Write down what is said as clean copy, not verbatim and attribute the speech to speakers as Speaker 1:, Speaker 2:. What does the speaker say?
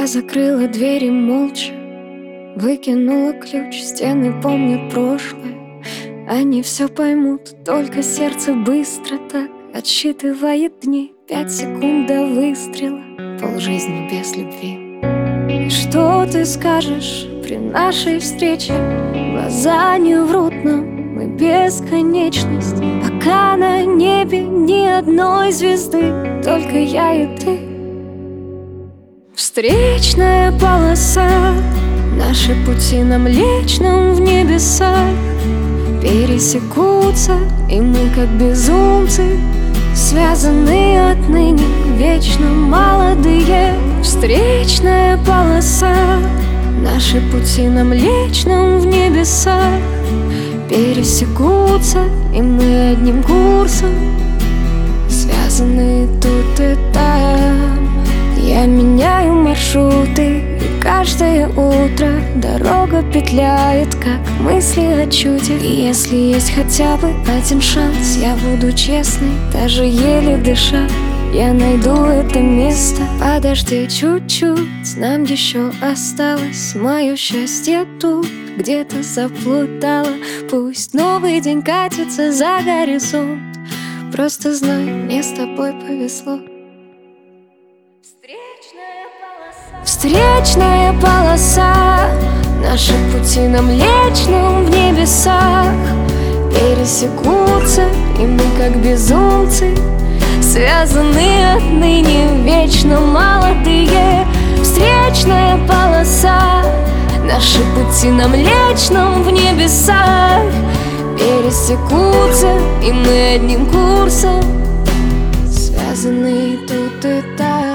Speaker 1: Я закрыла двери молча, выкинула ключ. Стены помнят прошлое, они все поймут. Только сердце быстро так отсчитывает дни. 5 секунд до выстрела, полжизни без любви. И что ты скажешь при нашей встрече? Глаза не врут нам, мы бесконечность. Пока на небе ни одной звезды, только я и ты. Встречная полоса, наши пути на Млечном в небесах пересекутся, и мы как безумцы связаны отныне, вечно молодые. Встречная полоса, наши пути на Млечном в небесах пересекутся, и мы одним курсом связаны тут и там. Я меняю маршруты, и каждое утро дорога петляет, как мысли о чуде. И если есть хотя бы один шанс, я буду честной, даже еле дыша. Я найду это место. Подожди чуть-чуть, нам еще осталось. Мое счастье тут где-то заплутало. Пусть новый день катится за горизонт, просто знай, мне с тобой повезло. Встречная полоса, наши пути на Млечном в небесах пересекутся, и мы как безумцы связаны отныне, вечно молодые. Встречная полоса, наши пути на Млечном в небесах пересекутся, и мы одним курсом связаны тут и там.